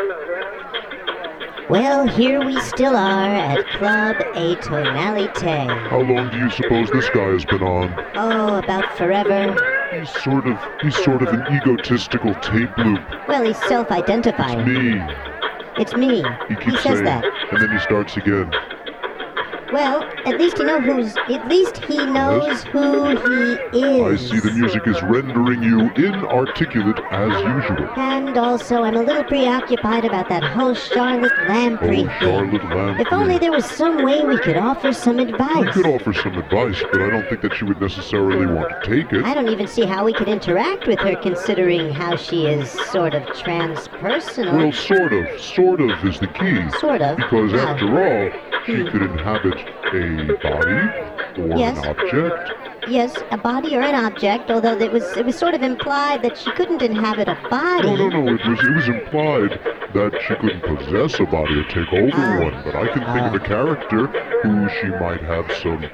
Well, here we still are at Club A Tonalité. How long do you suppose this guy has been on? Oh, about forever. He's sort of an egotistical tape loop. Well, he's self-identifying. Me. It's me. He keeps says saying, that. and then he starts again. Well, at least he knows who he is. I see the music is rendering you inarticulate as usual. And also, I'm a little preoccupied about that whole Charlotte Lamprey thing. Charlotte Lamprey. If only there was some way we could offer some advice. We could offer some advice, but I don't think that she would necessarily want to take it. I don't even see how we could interact with her, considering how she is sort of transpersonal. Well, sort of is the key. Sort of. Because after all, she could inhabit a body or Yes. an object. Yes, a body or an object, although it was sort of implied that she couldn't inhabit a body. No, it was implied that she couldn't possess a body or take over one, but I can think of a character who she might have some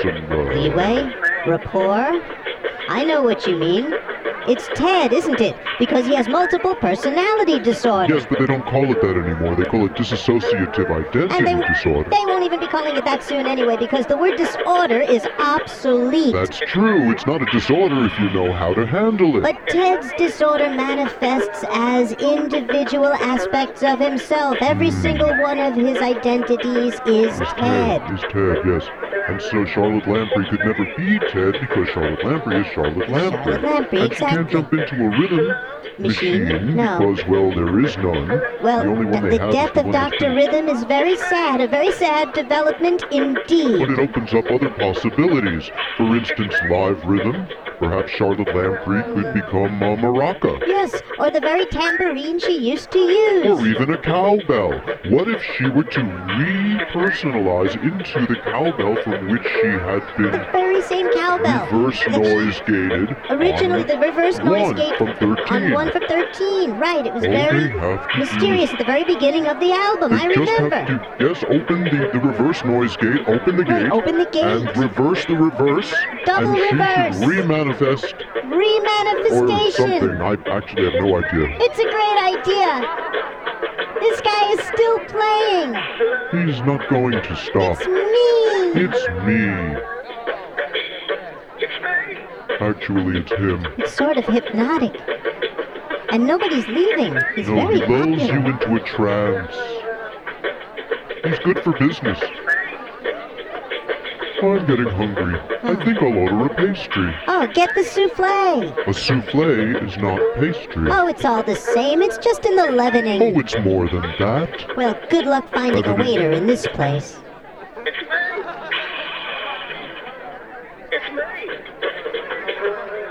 Leeway? Rapport? I know what you mean. It's Ted, isn't it? Because he has multiple personality disorder. Yes, but they don't call it that anymore. They call it dissociative identity disorder. They won't even be calling it that soon anyway, because the word disorder is obsolete. That's true. It's not a disorder if you know how to handle it. But Ted's disorder manifests as individual aspects of himself. Every single one of his identities is Ted. Is Ted, yes. And so Charlotte Lamprey could never be Ted because Charlotte Lamprey is Charlotte Lamprey. Charlotte Lamprey, and exactly. She can't jump into a rhythm machine No. because, well, there is none. Well, the only one they the have death is of the one Dr. Rhythm is very sad, a very sad development indeed. But it opens up other possibilities. For instance, live rhythm. Perhaps Charlotte Lamprey could become a maraca. Yes, or the very tambourine she used to use. Or even a cowbell. What if she were to repersonalize into the cowbell from which she had been The very same cowbell. reverse noise gated? Originally, the reverse noise gate from 13. on 1 from 13. Right, it was All very they have to mysterious at the very beginning of the album. I They just remember. have to, yes, open the reverse noise gate, open the Right, gate, open the gate. and reverse the reverse, Double and reverse. she should remanifest or Remanifestation. something. I actually have no idea. It's a great idea. This guy is still playing. He's not going to stop. It's me. It's me. Actually, it's him. It's sort of hypnotic. And nobody's leaving. He's No, very he lulls popular. you into a trance. He's good for business. I'm getting hungry. I think I'll order a pastry. Oh, get the souffle. A souffle is not pastry. Oh, it's all the same. It's just in the leavening. Oh, it's more than that. Well, good luck finding a waiter in this place. It's me.